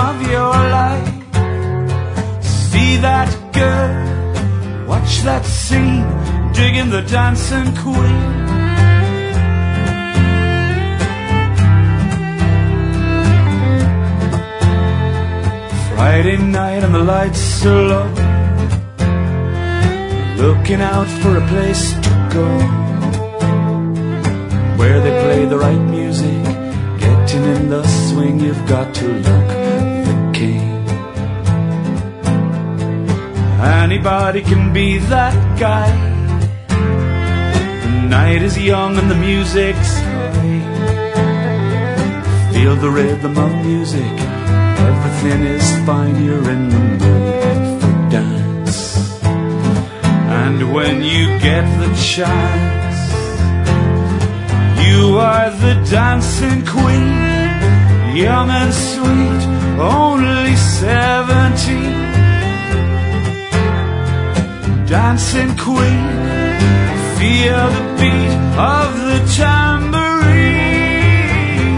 of your life. See that girl, watch that scene, digging the dancing queen. Friday night and the lights are low, looking out for a place to go where they play the right music. Getting in the swing, you've got to look the king. Anybody can be that guy. The night is young and the music's high. Feel the rhythm of music, everything is fine. You're in the mood for dance. And when you get the chance, you are the dancing queen, young and sweet, only 17. Dancing queen, feel the beat of the tambourine.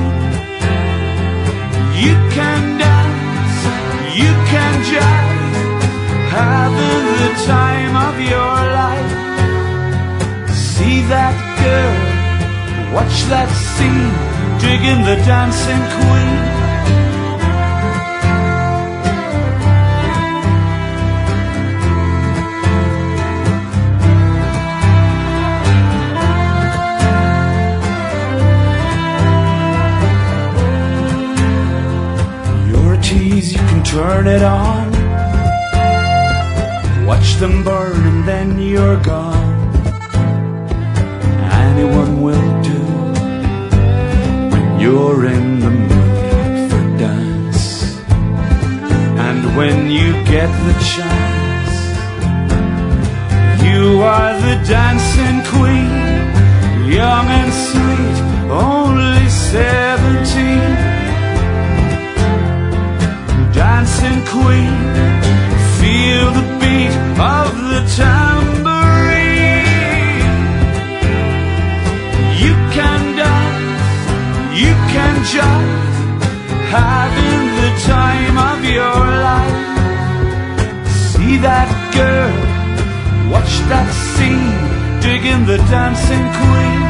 You can dance, you can jive, having the time of your life. See that girl, watch that scene, digging the dancing queen. Your tease, you can turn it on, watch them burn and then you're gone. Anyone will do when you're in the mood for dance. And when you get the chance, you are the dancing queen, young and sweet, only 17. Dancing queen, feel the beat of the tambourine. You can dance, you can jive, having the time of your life. See that girl, watch that scene, digging the dancing queen.